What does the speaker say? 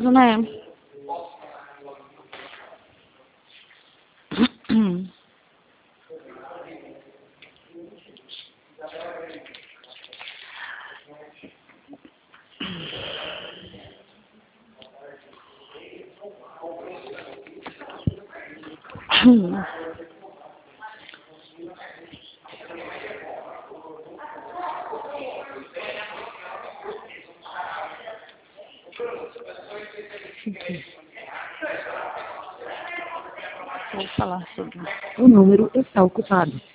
perigoso, né? Vou falar sobre. O número está ocupado.